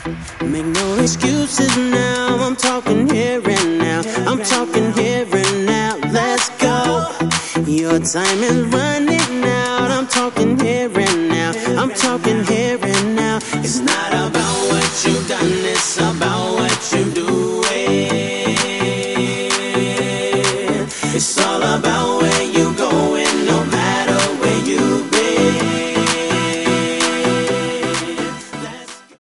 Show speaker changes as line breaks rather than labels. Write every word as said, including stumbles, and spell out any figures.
Make no excuses now, I'm talking here and now. I'm talking here and now, let's go. Your time is running out, I'm talking here and now. I'm talking here and now. It's not about what you've done, it's about what you're doing. It's all about where you